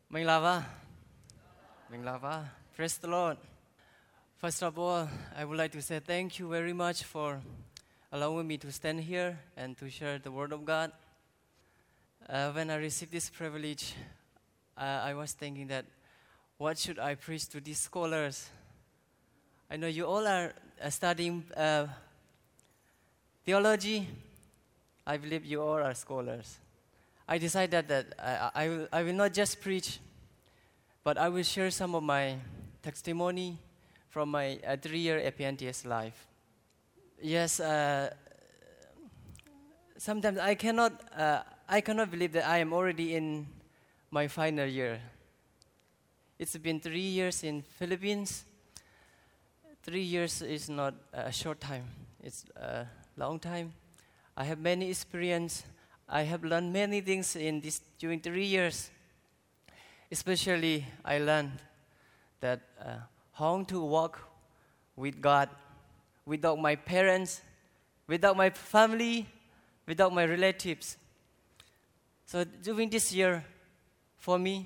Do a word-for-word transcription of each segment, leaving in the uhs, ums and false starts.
Minglava. Minglava. Praise the Lord. First of all, I would like to say thank you very much for allowing me to stand here and to share the Word of God. Uh, when I received this privilege, uh, I was thinking that what should I preach to these scholars? I know you all are uh, studying uh, theology. I believe you all are scholars. I decided that I, I, will, I will not just preach, but I will share some of my testimony from my uh, three-year A P N T S life. Yes, uh, sometimes I cannot, uh, I cannot believe that I am already in my final year. It's been three years in Philippines. Three years is not a short time. It's a long time. I have many experience. I have learned many things in this during three years. Especially, I learned that uh, how to walk with God without my parents, without my family, without my relatives. So during this year, for me,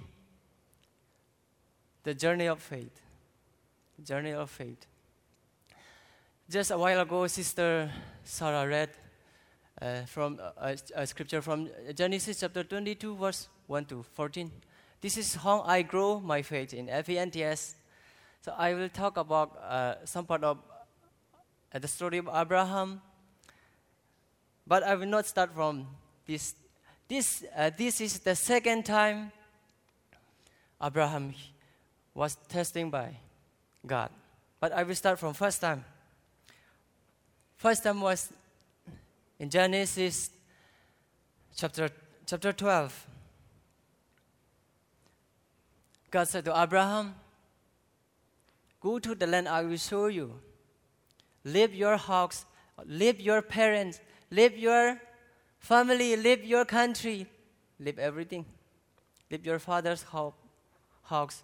the journey of faith, journey of faith. Just a while ago, Sister Sarah read uh, from a, a scripture from Genesis chapter twenty-two, verse one to fourteen. This is how I grow my faith in A P N T S. So I will talk about uh, some part of uh, the story of Abraham, but I will not start from this. This, uh, this is the second time Abraham was tested by God. But I will start from first time. First time was in Genesis chapter, chapter twelve. God said to Abraham, go to the land I will show you. Leave your house, leave your parents, leave your family, leave your country, leave everything. Leave your father's house.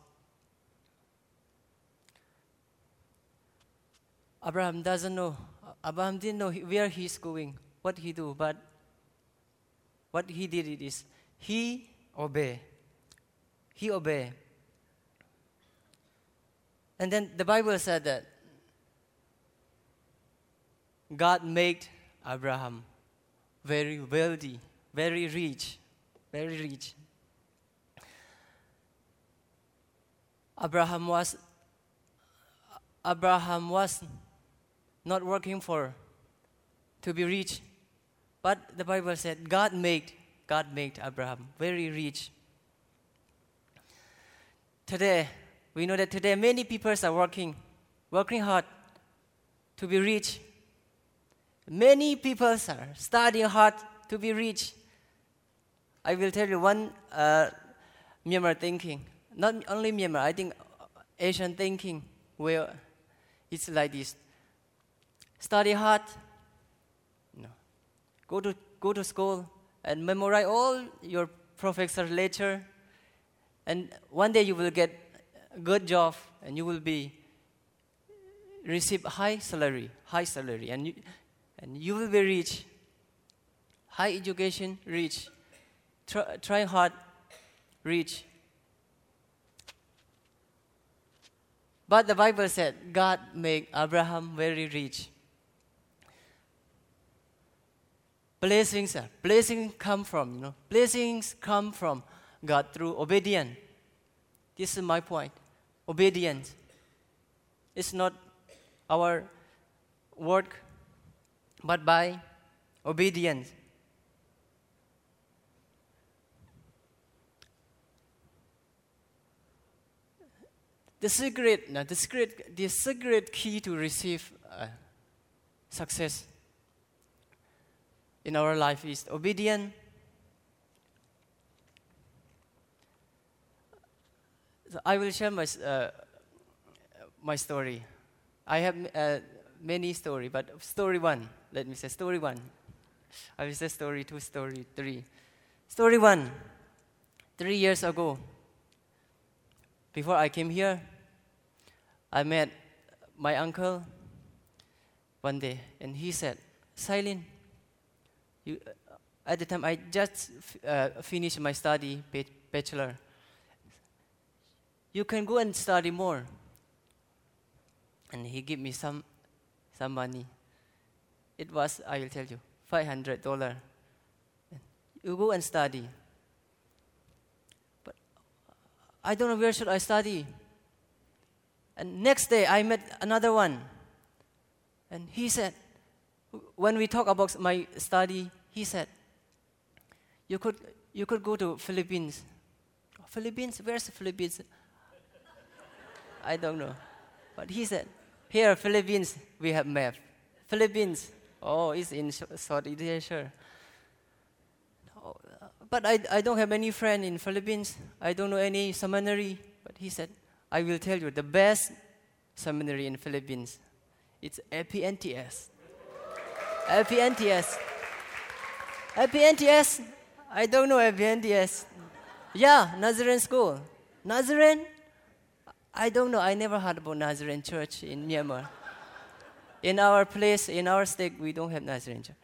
Abraham doesn't know. Abraham didn't know where he's going, what he do, but what he did is he obeyed. He obeyed. And then the Bible said that God made Abraham very wealthy, very rich, very rich. Abraham was Abraham was not working for to be rich, but the Bible said God made God made Abraham very rich. Today, we know that today many people are working, working hard to be rich. Many people are studying hard to be rich. I will tell you one uh, Myanmar thinking, not only Myanmar, I think Asian thinking, where it's like this. Study hard, no. Go to go to school and memorize all your professor lecture, and one day you will get a good job and you will be receive high salary, high salary, and you, and you will be rich. High education, rich. Try, try hard, rich. But the Bible said God made Abraham very rich. Blessings, blessings come from, you know, blessings come from God through obedience. This is my point. Obedience. It's not our work, but by obedience. The secret, no, the secret, the secret key to receive uh, success in our life is obedience. So I will share my uh, my story. I have uh, many story, but story one. Let me say story one. I will say story two, story three. Story one. Three years ago, before I came here, I met my uncle one day, and he said, "Silin, you." At the time, I just uh, finished my study, bachelor. you can go and study more. And he gave me some, some money. It was, I will tell you, five hundred dollars. You go and study. But I don't know where should I study. And next day, I met another one. And he said, when we talk about my study, he said, you could, you could go to Philippines. Philippines? Where's the Philippines? I don't know. But he said, here, Philippines, we have map. Philippines, oh, it's in Southeast Asia. Oh, but I, I don't have any friend in Philippines. I don't know any seminary. But he said, I will tell you, the best seminary in Philippines, it's A P N T S. A P N T S. A P N T S? I don't know A P N T S. Yeah, Nazarene school. Nazarene? I don't know. I never heard about Nazarene church in Myanmar. In our place, in our state, we don't have Nazarene church.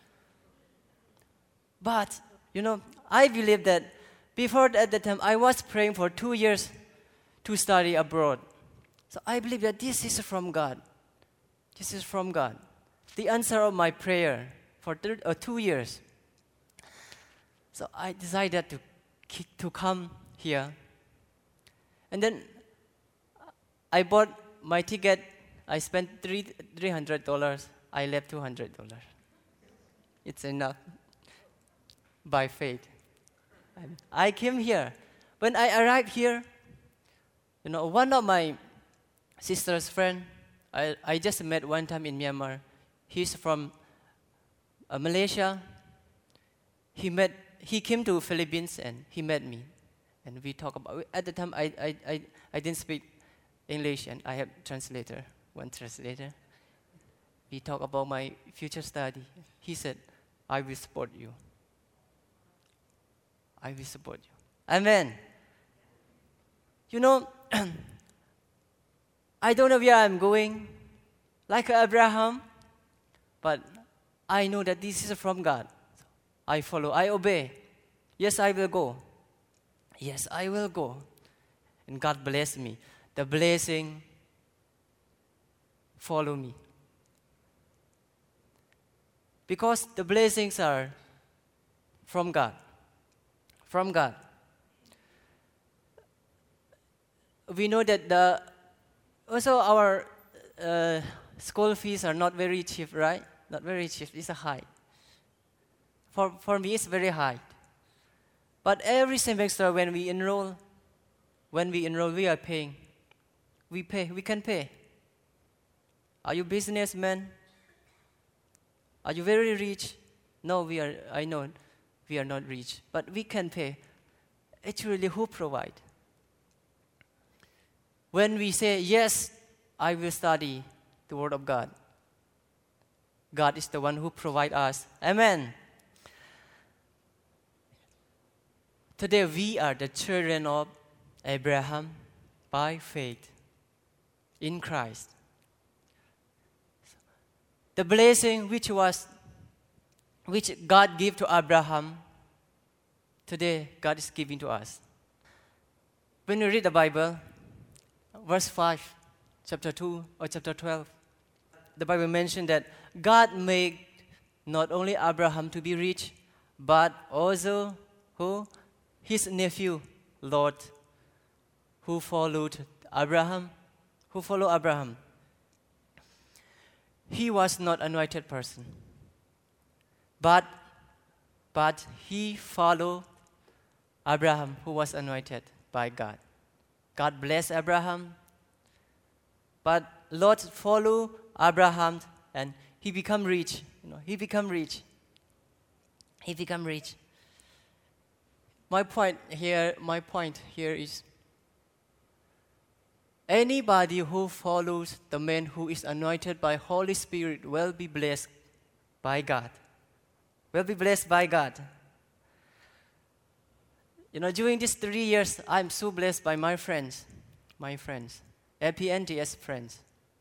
But, you know, I believe that before at the time, I was praying for two years to study abroad. So I believe that this is from God. This is from God. The answer of my prayer for th- uh, two years. So I decided to, to come here. And then I bought my ticket. I spent three three hundred dollars. I left two hundred dollars. It's enough. By faith, I came here. When I arrived here, you know, one of my sister's friend, I I just met one time in Myanmar. He's from uh, Malaysia. He met. He came to Philippines and he met me, and we talked about. At the time, I I I, I didn't speak English, and I have translator, one translator. We talked about my future study. He said, "I will support you. I will support you." Amen. You know, I don't know where I'm going, like Abraham, but I know that this is from God. I follow, I obey. Yes, I will go. Yes, I will go. And God bless me. The blessing follow me. Because the blessings are from God. From God. We know that the also our uh, school fees are not very cheap, right? Not very cheap. It's a high. For for me, it's very high. But every semester when we enroll, when we enroll, we are paying. We pay. We can pay. Are you businessmen? Are you very rich? No, we are. I know we are not rich, but we can pay. Actually, who provide? When we say yes, I will study the Word of God. God is the one who provide us. Amen. Today we are the children of Abraham by faith in Christ. The blessing which was, which God gave to Abraham, today God is giving to us. When you read the Bible, verse five, chapter two or chapter twelve, the Bible mentioned that God made not only Abraham to be rich, but also who? His nephew, Lot, who followed Abraham, who followed Abraham. He was not an anointed person, but, but he followed Abraham, who was anointed by God. God blessed Abraham, but Lot followed Abraham, and he became rich. You know, he became rich. He became rich. My point here, my point here is, anybody who follows the man who is anointed by Holy Spirit will be blessed by God. Will be blessed by God. You know, during these three years, I'm so blessed by my friends, my friends, A P N T S friends.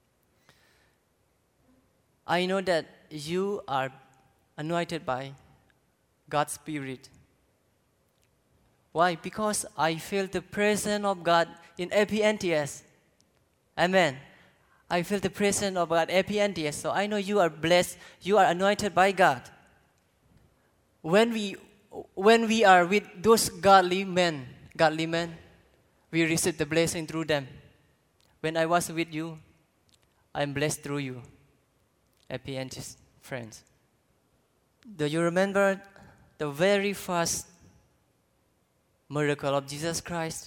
I know that you are anointed by God's Spirit. Why? Because I feel the presence of God in A P N T S. Amen. I feel the presence of God A P N T S, so I know you are blessed, you are anointed by God. When we, when we are with those godly men, godly men, we receive the blessing through them. When I was with you, I'm blessed through you, A P N T S friends. Do you remember the very first miracle of Jesus Christ?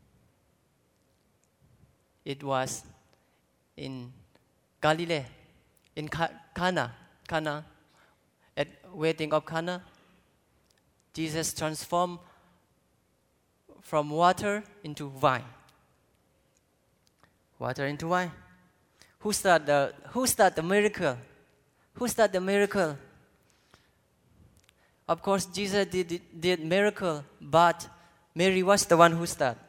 It was in Galilee, in Cana, Cana, at wedding of Cana. Jesus transformed from water into wine. Water into wine. Who started the Who started the miracle? Who started the miracle? Of course, Jesus did did miracle, but Mary was the one who started.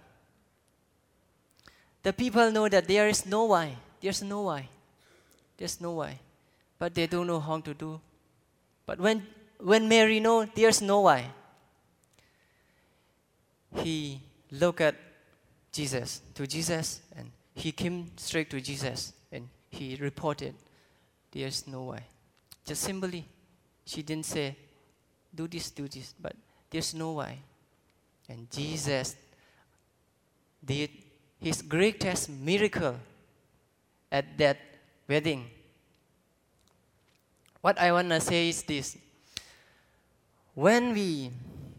The people know that there is no wine. There's no wine. There's no wine. But they don't know how to do. But when, when Mary knows there's no wine, he looked at Jesus, to Jesus, and he came straight to Jesus, and he reported, there's no wine. Just simply, she didn't say, do this, do this, but there's no wine. And Jesus did his greatest miracle at that wedding. What I want to say is this. When we,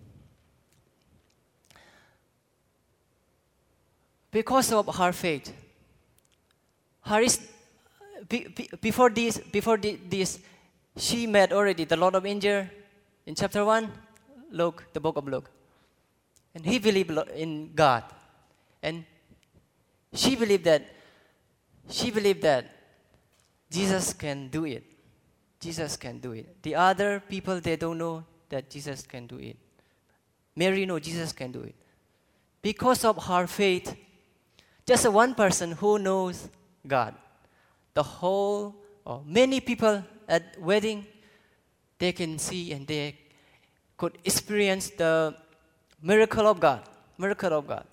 because of her faith, her is, be, be, before this, before the, this, she met already the Lord of Angel in chapter one, Luke, the book of Luke. And he believed in God. And she believed that, she believed that Jesus can do it. Jesus can do it. The other people, they don't know that Jesus can do it. Mary knows Jesus can do it. Because of her faith, just one person who knows God. The whole, or many people at wedding, they can see and they could experience the miracle of God. Miracle of God.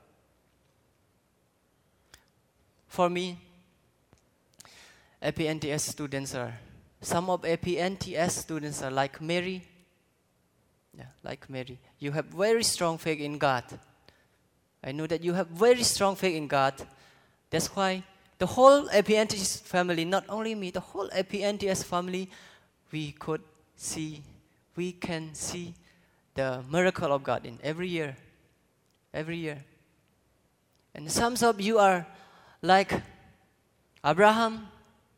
For me, A P N T S students are, some of A P N T S students are like Mary. Yeah, like Mary. You have very strong faith in God. I know that you have very strong faith in God. That's why the whole A P N T S family, not only me, the whole A P N T S family, we could see, we can see the miracle of God in every year. Every year. And some of you are like Abraham.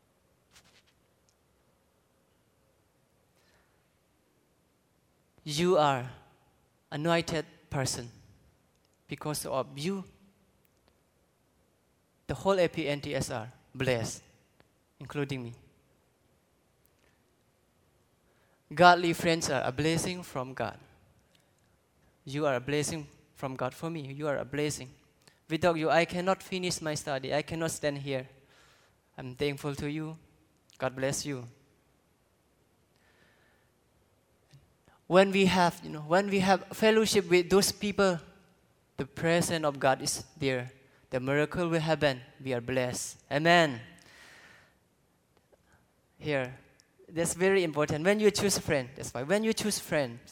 You are anointed person. Because of you, the whole A P N T S are blessed, including me. Godly friends are a blessing from God. You are a blessing from God for me. You are a blessing. Without you, I cannot finish my study. I cannot stand here. I'm thankful to you. God bless you. When we have, you know, when we have fellowship with those people, the presence of God is there. The miracle will happen. We are blessed. Amen. Here, that's very important. When you choose friends, that's why when you choose friends,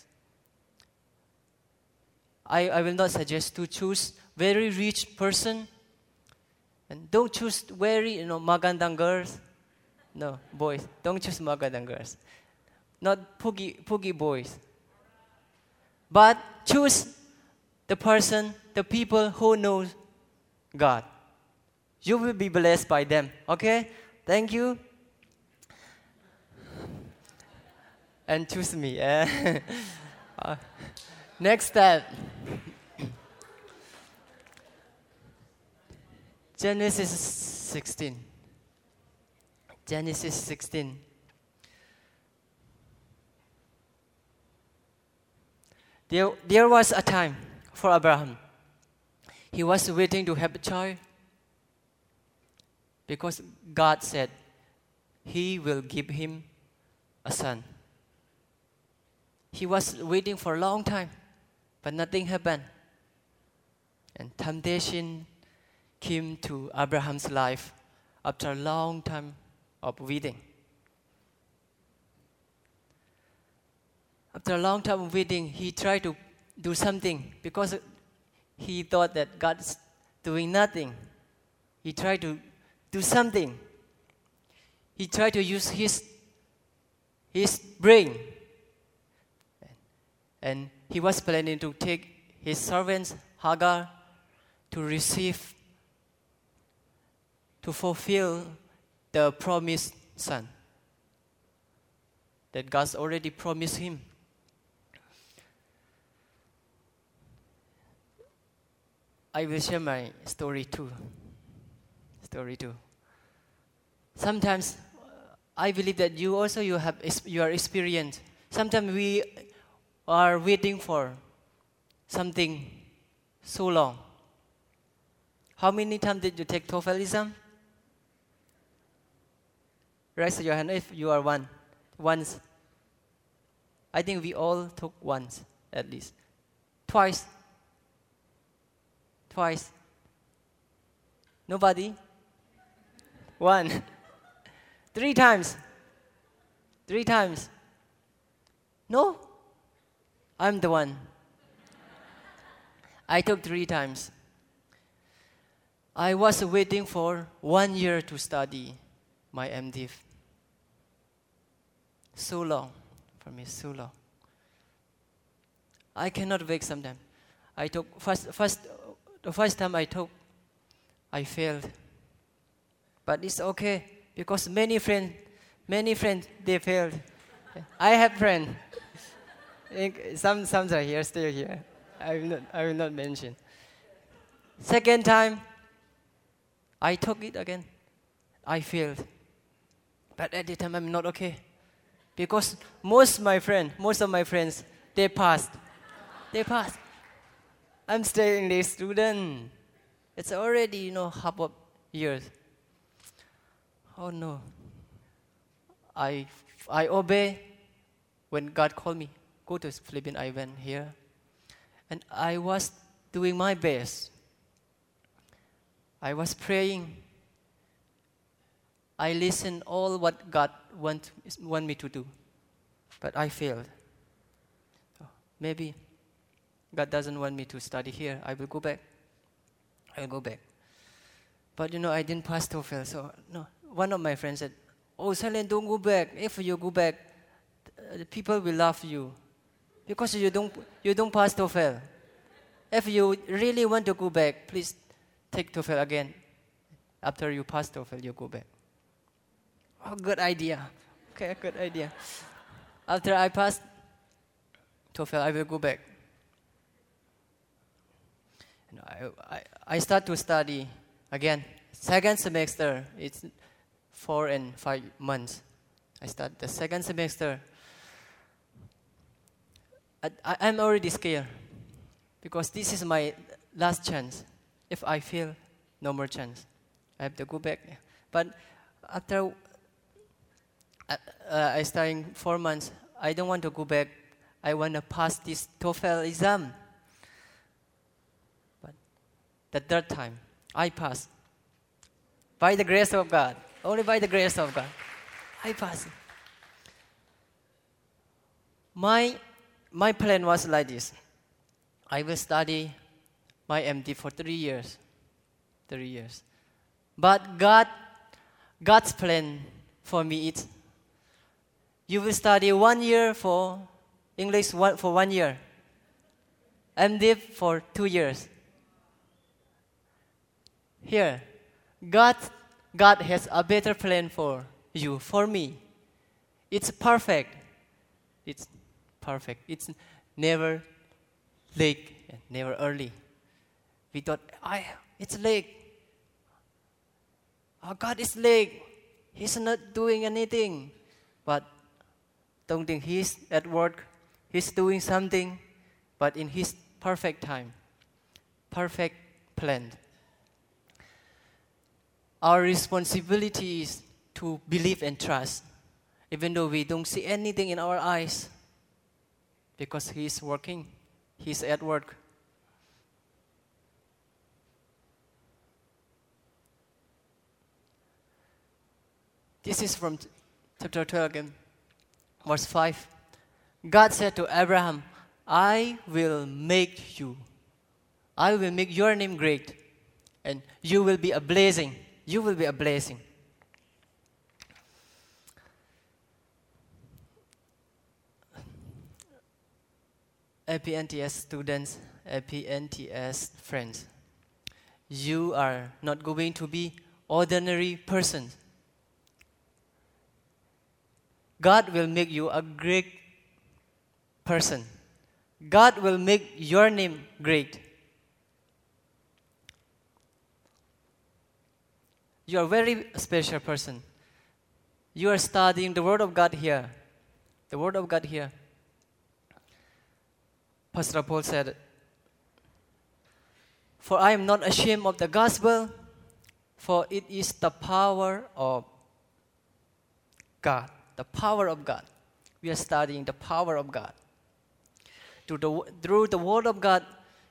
I, I will not suggest to choose very rich person, and don't choose very, you know, magandang girls. No, boys, don't choose magandang girls. Not poogie, poogie boys. But choose the person, the people who knows God. You will be blessed by them. Okay? Thank you. And choose me. Eh? uh, next step. Genesis sixteen. Genesis sixteen. There, there was a time for Abraham. He was waiting to have a child because God said He will give him a son. He was waiting for a long time, but nothing happened. And temptation came to Abraham's life after a long time of waiting. After a long time of waiting, he tried to do something because he thought that God's doing nothing. He tried to do something. He tried to use his, his brain. And he was planning to take his servant Hagar to receive, to fulfill the promised son that God's already promised him. I will share my story too. Story too. Sometimes I believe that you also you have your experience. Sometimes we are waiting for something so long. How many times did you take TOEFL exam? Raise your hand if you are one. Once. I think we all took once at least. Twice. Twice. Nobody? One. Three times. Three times. No? I'm the one. I took three times. I was waiting for one year to study my MDiv. So long. For me, so long. I cannot wait sometimes. I took first, first, the first time I took, I failed. But it's okay because many friends, many friends they failed. I have friends. Some some are here, still here. I will not, I will not mention. Second time, I took it again. I failed. But at the time, I'm not okay. Because most my friend, most of my friends, they passed. They passed. I'm still English student. It's already, you know, half of years. Oh no. I I obey when God called me. Go to Philippines, I went here. And I was doing my best. I was praying. I listened all what God want, want me to do. But I failed. So maybe God doesn't want me to study here. I will go back. I will go back. But you know, I didn't pass TOEFL. So no. One of my friends said, "Oh, Silent, don't go back. If you go back, the people will love you. Because you don't, you don't pass TOEFL. If you really want to go back, please take TOEFL again. After you pass TOEFL, you go back." Oh, good idea. Okay, good idea. After I passed TOEFL, I will go back. And I, I, I start to study again. Second semester, it's four and five months. I start the second semester. I, I'm already scared because this is my last chance. If I fail, no more chance. I have to go back. But after uh, I studying four months, I don't want to go back. I want to pass this TOEFL exam. But the third time, I passed. By the grace of God. Only by the grace of God. I passed. My My plan was like this. I will study my MD for three years. Three years. But God, God's plan for me is, you will study one year for English one, for one year. MDiv for two years. Here, God, God has a better plan for you, for me. It's perfect. It's perfect. It's never late, never early. We thought, I, it's late. Oh, God is late. He's not doing anything. But don't think He's at work. He's doing something, but in His perfect time, perfect plan. Our responsibility is to believe and trust, even though we don't see anything in our eyes. Because He is working. He's at work. This is from chapter twelve again, verse five. God said to Abraham, I will make you, I will make your name great, and you will be a blessing. You will be a blessing. A P N T S students, A P N T S friends, you are not going to be ordinary person. God will make you a great person. God will make your name great. You are a very special person. You are studying the Word of God here. The Word of God here. Pastor Paul said, for I am not ashamed of the gospel, for it is the power of God. The power of God. We are studying the power of God. Through the, through the Word of God,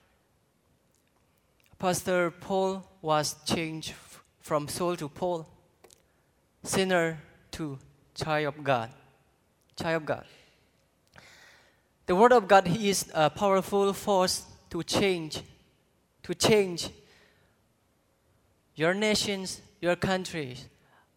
Pastor Paul was changed from Saul to Paul, sinner to child of God. Child of God. The Word of God is a powerful force to change, to change your nations, your countries.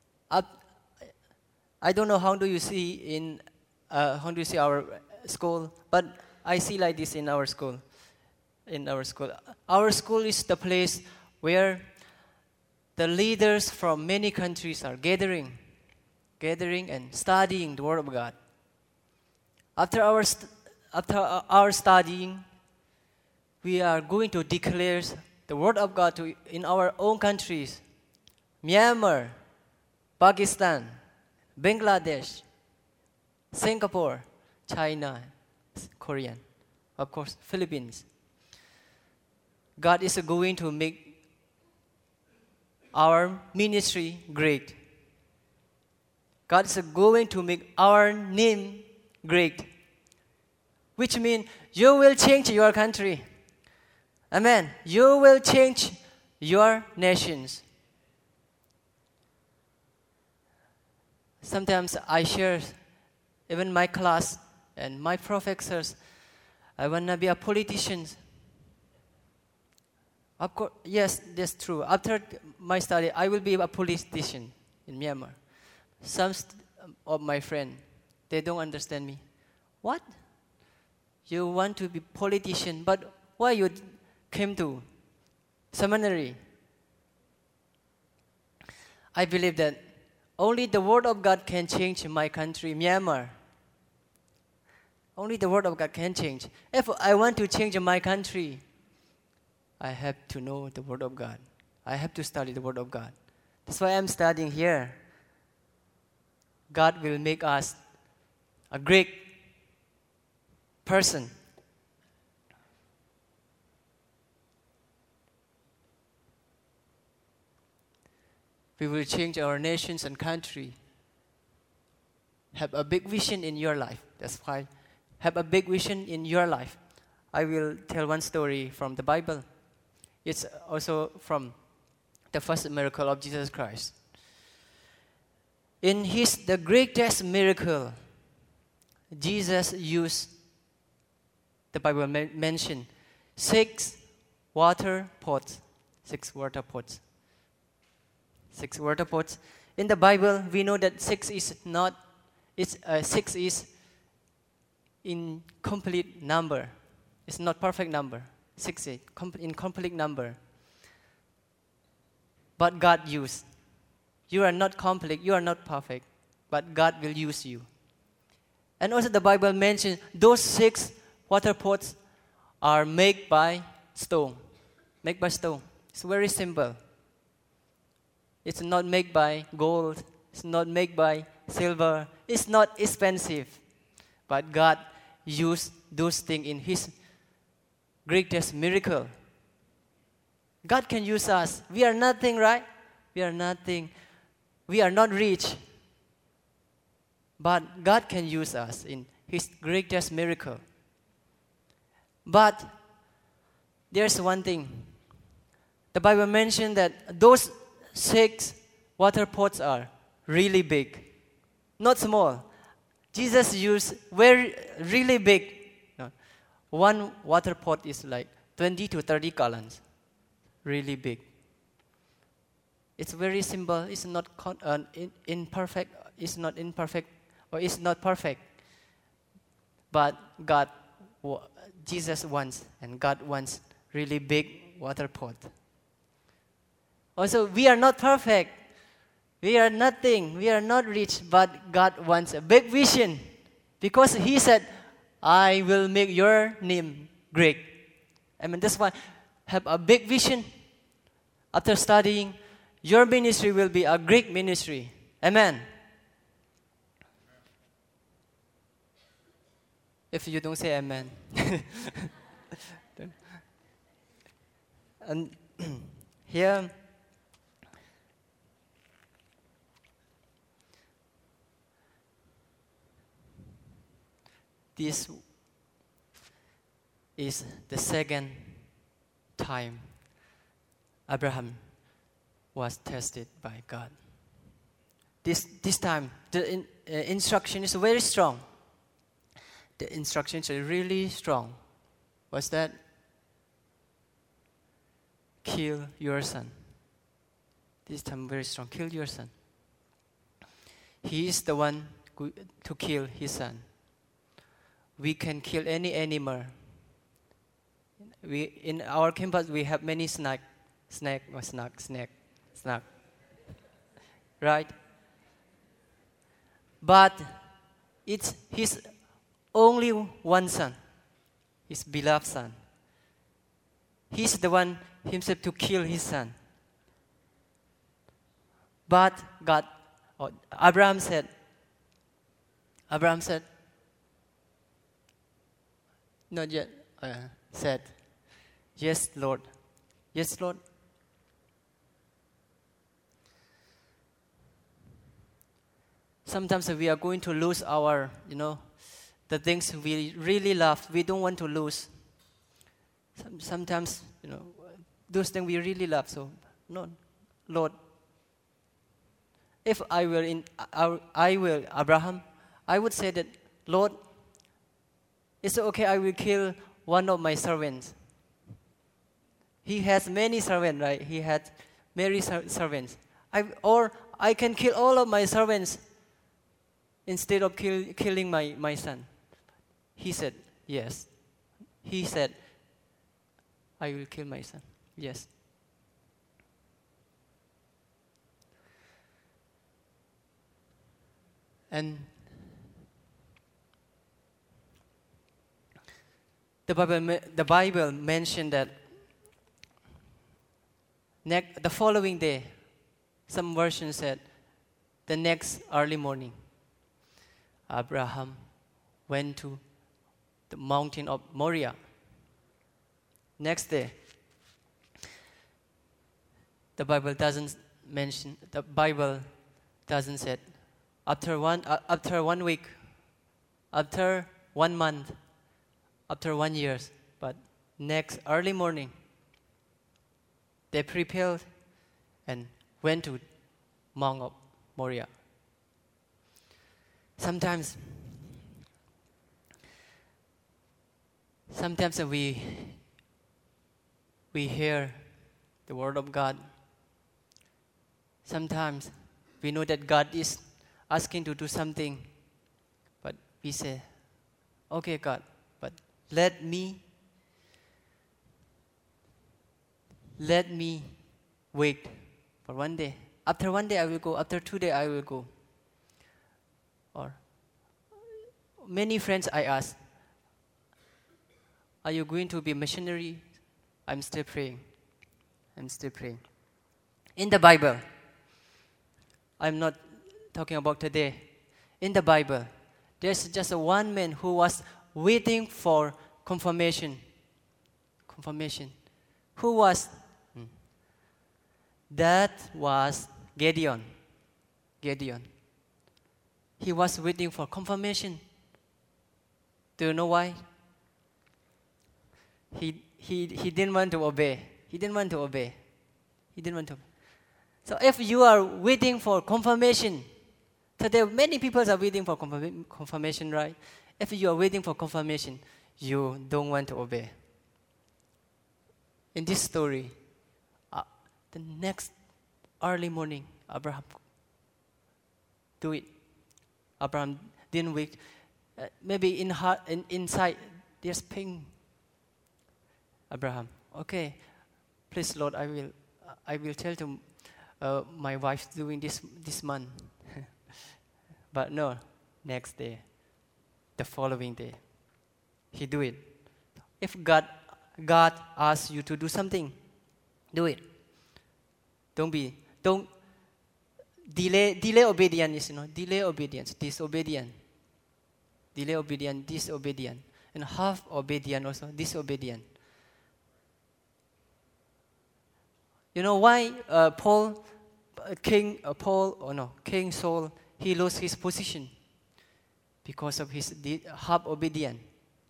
I don't know how do you see in uh, how do you see our school, but I see like this in our school. In our school, our school is the place where the leaders from many countries are gathering, gathering and studying the Word of God. After our st- after our studying, we are going to declare the Word of God to, in our own countries, Myanmar, Pakistan, Bangladesh, Singapore, China, Korean, of course, Philippines. God is going to make our ministry great. God is going to make our name great, which means you will change your country. Amen. You will change your nations. Sometimes I share, even my class and my professors, I want to be a politician. Of course, yes, that's true. After my study, I will be a politician in Myanmar. Some st- of my friends, they don't understand me. What? You want to be politician, but why you came to seminary? I believe that only the Word of God can change my country, Myanmar. Only the Word of God can change. If I want to change my country, I have to know the Word of God. I have to study the Word of God. That's why I'm studying here. God will make us a great person. We will change our nations and country. Have a big vision in your life. That's why. Have a big vision in your life. I will tell one story from the Bible. It's also from the first miracle of Jesus Christ. In his the greatest miracle, Jesus used, the Bible men- mentioned, six water pots. Six water pots. Six water pots. In the Bible, we know that six is not, it's, uh, six is incomplete number. It's not perfect number. Six is com- incomplete number. But God used. You are not complete, you are not perfect, but God will use you. And also the Bible mentions those six water pots are made by stone. Made by stone. It's very simple. It's not made by gold. It's not made by silver. It's not expensive. But God used those things in His greatest miracle. God can use us. We are nothing, right? We are nothing. We are not rich. But God can use us in His greatest miracle. But there's one thing. The Bible mentioned that those six water pots are really big, not small. Jesus used very, really big. No. One water pot is like twenty to thirty gallons, really big. It's very simple. It's not con- uh, in, imperfect. It's not imperfect, or it's not perfect. But God, Jesus wants, and God wants really big water pot. Also, we are not perfect. We are nothing. We are not rich, but God wants a big vision. Because He said, I will make your name great. I mean, that's why have a big vision. After studying, your ministry will be a great ministry. Amen. If you don't say amen. And here, this is the second time Abraham was tested by God. This, this time, the in, uh, instruction is very strong. The instructions are really strong. What's that? Kill your son. This time very strong. Kill your son. He is the one to kill his son. We can kill any animal. We in our campus we have many snack, snack or snack, snack, snack. Right? But it's his only one son, his beloved son. He's the one himself to kill his son. But God, or Abraham said, Abraham said, not yet, uh, said, yes, Lord. Yes, Lord. Sometimes we are going to lose our, you know, the things we really love. We don't want to lose. Some, sometimes, you know, those things we really love. So, no, Lord. If I were in, I, I will, Abraham, I would say that, Lord, it's okay, I will kill one of my servants. He has many servants, right? He had many ser- servants. I, or I can kill all of my servants instead of kill, killing my, my son. He said, yes. He said, I will kill my son. Yes. And the Bible, the Bible mentioned that next, the following day, some versions said, the next early morning, Abraham went to the mountain of Moriah. Next day, the Bible doesn't mention, the Bible doesn't say, after one, uh, after one week, after one month, after one year, but next early morning, they prepared and went to Mount of Moriah. Sometimes, sometimes we we hear the word of God. Sometimes we know that God is asking to do something, but we say, okay, God, but let me, let me wait for one day. After one day I will go, after two days I will go. Or many friends I ask, are you going to be missionary? I'm still praying. I'm still praying. In the Bible, I'm not talking about today. In the Bible, there's just a one man who was waiting for confirmation. Confirmation. Who was? Hmm. That was Gideon. Gideon. He was waiting for confirmation. Do you know why? He, he, he didn't want to obey. He didn't want to obey. He didn't want to. So if you are waiting for confirmation, Today, many people are waiting for confirm- confirmation, right? If you are waiting for confirmation, you don't want to obey. In this story, uh, the next early morning, Abraham do it. Abraham didn't wait. Uh, maybe in heart, in, inside, there's pain. Abraham, okay, please, Lord, I will, I will tell to uh, my wife doing this this month. But no, next day, the following day, he do it. If God, God asks you to do something, do it. Don't be, don't delay, delay obedience. You know, delay obedience, disobedient, delay obedience, disobedient, and half obedient also, disobedient. You know why uh, Paul, uh, King uh, Paul, or no, King Saul, he lost his position because of his de- half obedience.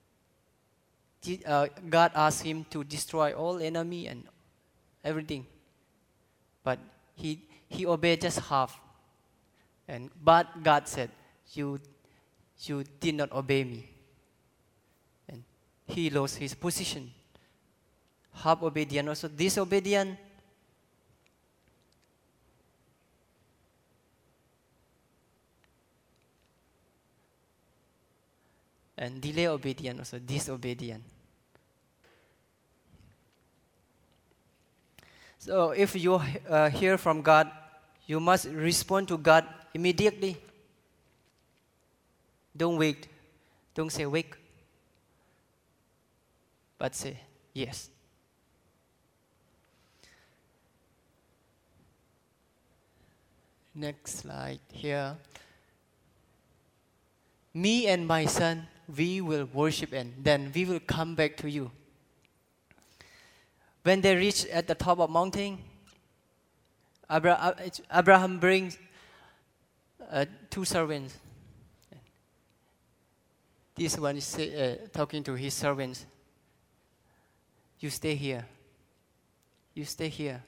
Uh, God asked him to destroy all enemy and everything, but he he obeyed just half. And but God said, "You you did not obey me," and he lost his position. Half obedient, also disobedient. And delay obedience, also disobedient. So if you uh, hear from God, you must respond to God immediately. Don't wait. Don't say wait. But say yes. Next slide here. Me and my son, we will worship and then we will come back to you. When they reach at the top of mountain, Abra- Abraham brings uh, two servants. This one is say, uh, talking to his servants. You stay here. You stay here.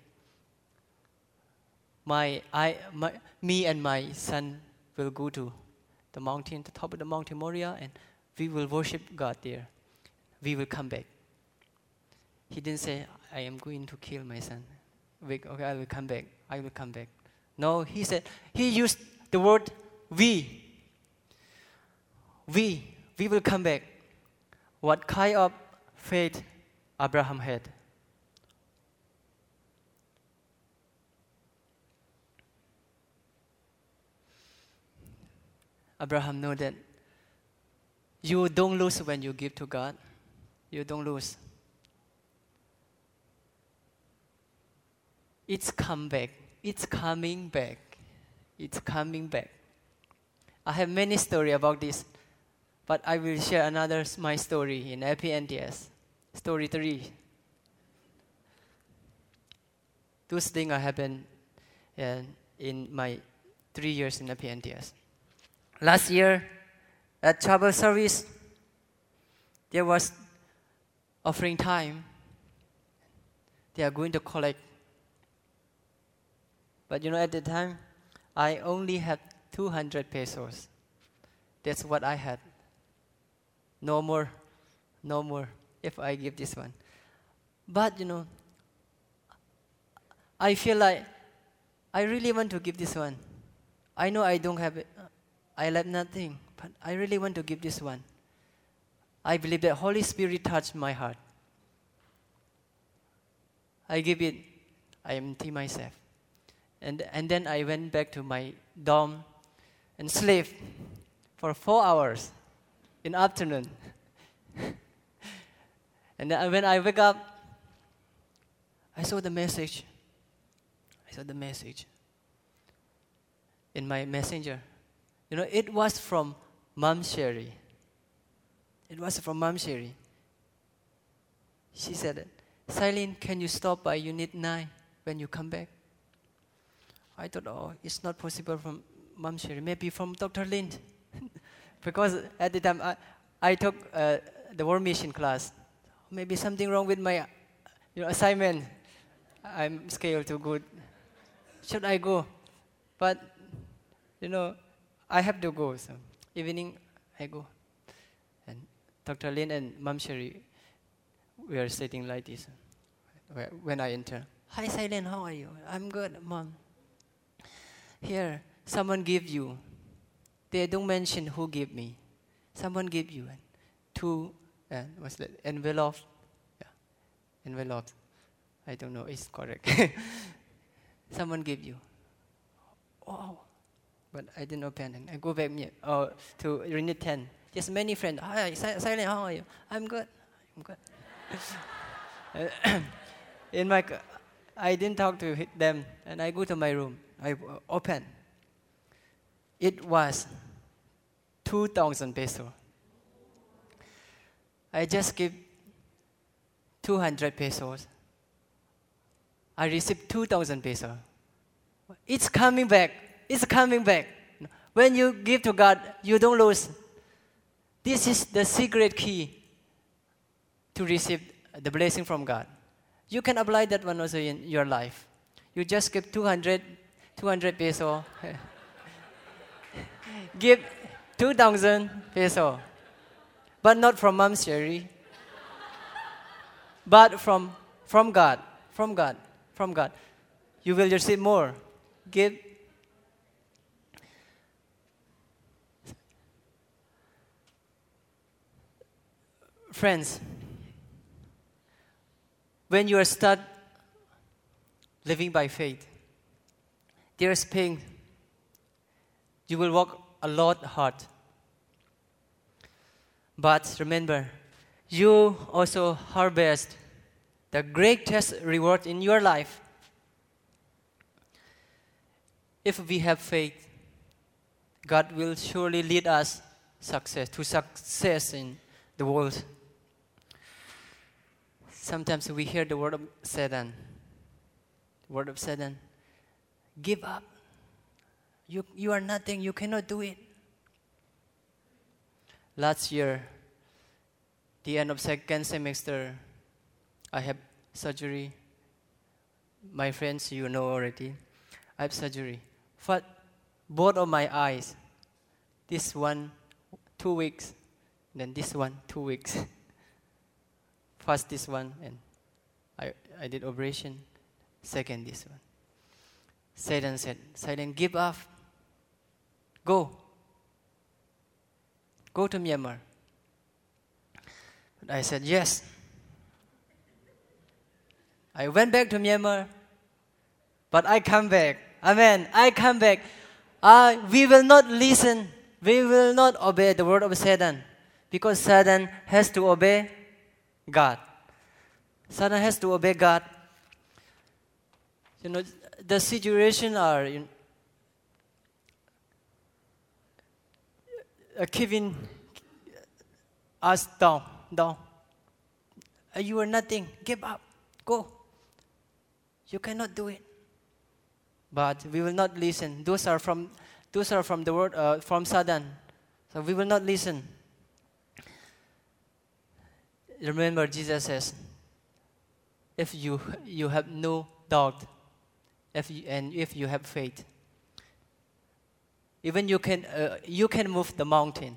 My, I, my, me and my son will go to the mountain, the top of the mountain Moriah, and we will worship God there. We will come back. He didn't say, I am going to kill my son. Okay, I will come back. I will come back. No, he said, he used the word we. We, we will come back. What kind of faith Abraham had? Abraham knew that you don't lose when you give to God. You don't lose. It's come back. It's coming back. It's coming back. I have many stories about this, but I will share another my story in A P N T S. Story three. Those things happened uh, in my three years in A P N T S. Last year, at chapel service, there was offering time. They are going to collect. But you know, at the time, I only had two hundred pesos. That's what I had. No more, no more, if I give this one. But you know, I feel like I really want to give this one. I know I don't have it. I left nothing, but I really want to give this one. I believe that Holy Spirit touched my heart. I give it, I empty myself. And, and then I went back to my dorm and slept for four hours in afternoon. And then when I wake up, I saw the message. I saw the message in my messenger. You know, it was from Mom Sherry. It was from Mom Sherry. She said, Silene, can you stop by Unit nine when you come back? I thought, oh, it's not possible from Mom Sherry. Maybe from Doctor Lind. Because at the time, I, I took uh, the war mission class. Maybe something wrong with my you know, assignment. I'm scared to go. Should I go? But, you know, I have to go. So evening, I go. And Doctor Lin and Mom Sherry, we are sitting like this. When I enter, hi Silent, how are you? I'm good, Mom. Here, someone give you. They don't mention who give me. Someone give you two, uh, what's that? Envelope. Yeah, envelope. I don't know. It's correct. Someone give you. Oh, but I didn't open it. I go back me, oh, to unit ten. Just many friends. Hi, Silent, how are you? I'm good. I'm good. In my, I didn't talk to them, and I go to my room. I open. It was two thousand peso. I just give two hundred pesos. I received two thousand pesos. It's coming back. It's coming back. When you give to God, you don't lose. This is the secret key to receive the blessing from God. You can apply that one also in your life. You just give two hundred, two hundred peso. Give two thousand peso. But not from Mom Sherry. But from, from God. From God. From God. You will receive more. Give. Friends, when you are start living by faith, there is pain. You will work a lot hard. But remember, you also harvest the greatest reward in your life. If we have faith, God will surely lead us success to success in the world. Sometimes we hear the word of Satan. The word of Satan. Give up. You, you are nothing. You cannot do it. Last year, the end of second semester, I have surgery. My friends, you know already. I have surgery. For both of my eyes. This one, two weeks. Then this one, two weeks. First this one, and I, I did operation. Second this one. Satan said, Satan, give up. Go. Go to Myanmar. But I said, yes. I went back to Myanmar, but I come back. Amen. I come back. Uh, we will not listen. We will not obey the word of Satan, because Satan has to obey God. Satan has to obey God. You know, the situation are you know, uh, keeping us down, down. Uh, you are nothing. Give up. Go. You cannot do it. But we will not listen. Those are from, those are from the word uh, from Satan. So we will not listen. Remember, Jesus says, if you you have no doubt, if you, and if you have faith, even you can uh, you can move the mountain.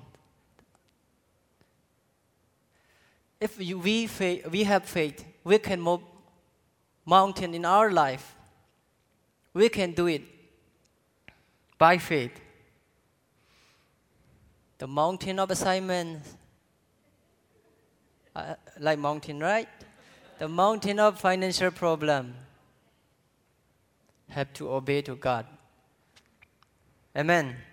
If you, we faith, we have faith, we can move mountain in our life. We can do it by faith. The mountain of assignment, uh, like mountain, right? The mountain of financial problem, have to obey to God. Amen.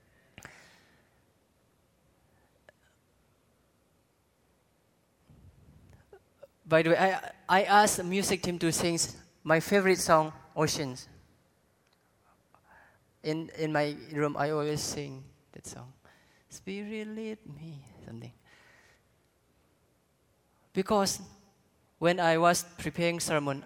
By the way, I, I asked the music team to sing my favorite song, Oceans. In, in my room, I always sing that song. Spirit lead me, something. Because when I was preparing sermon,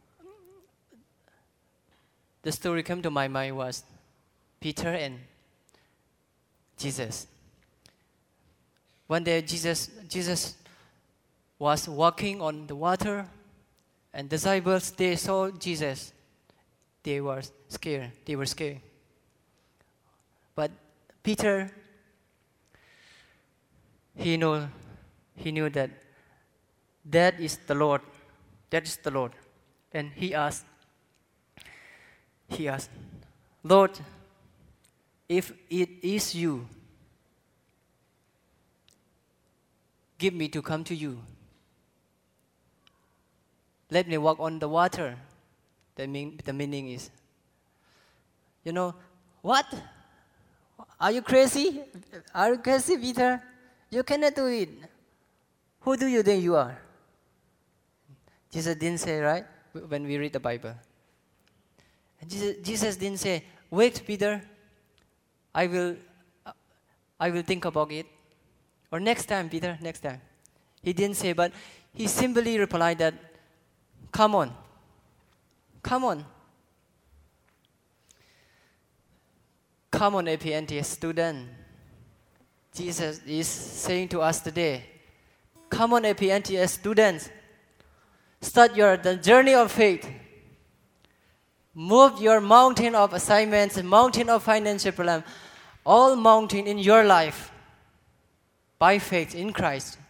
the story came to my mind was Peter and Jesus. One day, Jesus, Jesus was walking on the water, and the disciples, they saw Jesus. They were scared. They were scared. But Peter, he knew, he knew that that is the Lord. That is the Lord. And he asked, he asked, Lord, if it is you, give me to come to you. Let me walk on the water. The, mean, the meaning is, you know, what? Are you crazy? Are you crazy, Peter? You cannot do it. Who do you think you are? Jesus didn't say, right? When we read the Bible. And Jesus, Jesus didn't say, wait, Peter, I will, I will think about it. Or next time, Peter, next time. He didn't say, but he simply replied that, come on. Come on. Come on, A P N T S student. Jesus is saying to us today, come on, A P N T S students. Start your the journey of faith. Move your mountain of assignments, mountain of financial problem, all mountain in your life by faith in Christ.